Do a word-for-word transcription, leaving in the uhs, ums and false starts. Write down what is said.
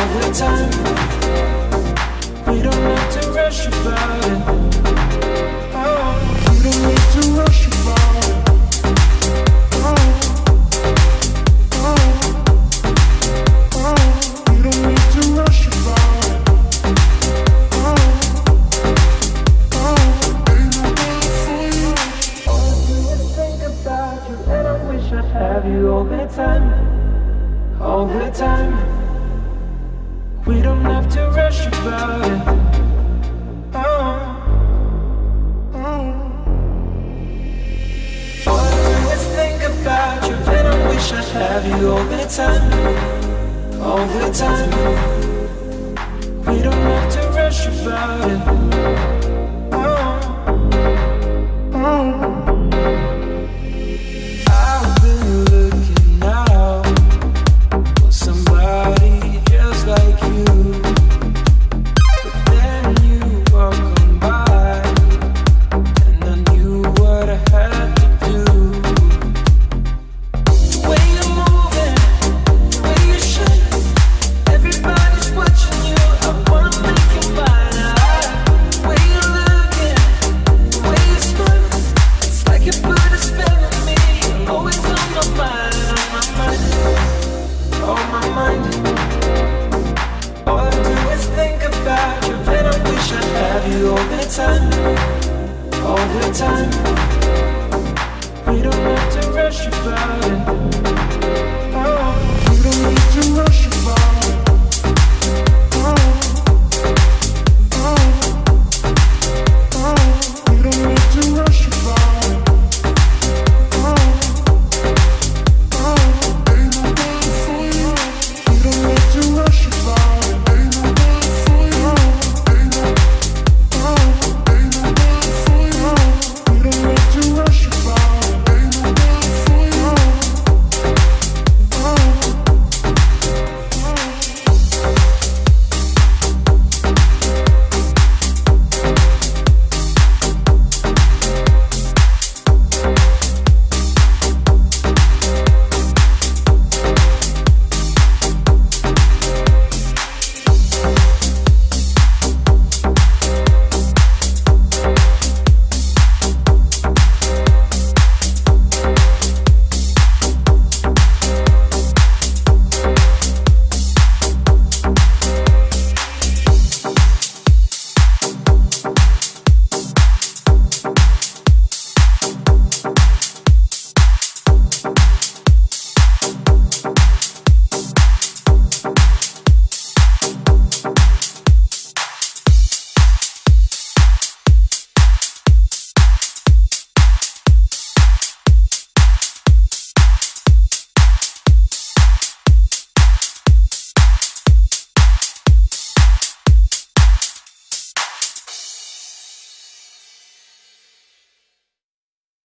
all the time. We don't have to rush about it. Oh, we don't need to rush about it. Oh, oh, oh, we don't need to rush about it. Oh, oh, ain't nobody for you. All I do is think about you, and I wish I'd have you all the time, all the time. We don't have to rush about it. Oh, oh. All I do is think about you, and I wish I'd have you all the time, all the time. We don't have to rush about it. Oh, oh. I've been looking out for somebody just like you, but then you walk on by, and I knew what I had to do. The way you're moving, the way you shine, everybody's watching you. I wanna make you mine. The way you're looking, the way you smile, it's like you put a spell on me. You're always on my mind, on my mind, on my mind. All I do is think about you, and I wish I'd have you all the time, all the time. We don't have to rush about it. Oh, we don't need to rush.